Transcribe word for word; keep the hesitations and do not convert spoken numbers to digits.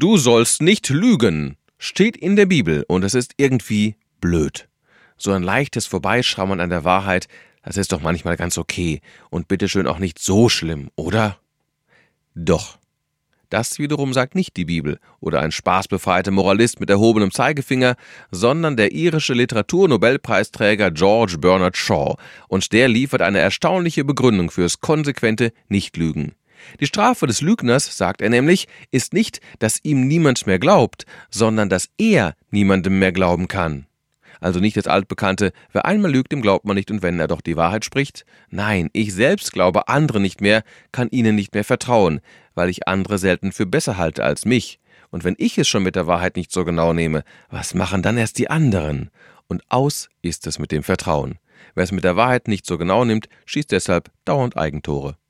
Du sollst nicht lügen, steht in der Bibel und es ist irgendwie blöd. So ein leichtes Vorbeischrammen an der Wahrheit, das ist doch manchmal ganz okay und bitteschön auch nicht so schlimm, oder? Doch. Das wiederum sagt nicht die Bibel oder ein spaßbefreiter Moralist mit erhobenem Zeigefinger, sondern der irische Literaturnobelpreisträger George Bernard Shaw, und der liefert eine erstaunliche Begründung fürs konsequente Nichtlügen. Die Strafe des Lügners, sagt er nämlich, ist nicht, dass ihm niemand mehr glaubt, sondern dass er niemandem mehr glauben kann. Also nicht das altbekannte, wer einmal lügt, dem glaubt man nicht, und wenn er doch die Wahrheit spricht. Nein, ich selbst glaube andere nicht mehr, kann ihnen nicht mehr vertrauen, weil ich andere selten für besser halte als mich. Und wenn ich es schon mit der Wahrheit nicht so genau nehme, was machen dann erst die anderen? Und aus ist es mit dem Vertrauen. Wer es mit der Wahrheit nicht so genau nimmt, schießt deshalb dauernd Eigentore.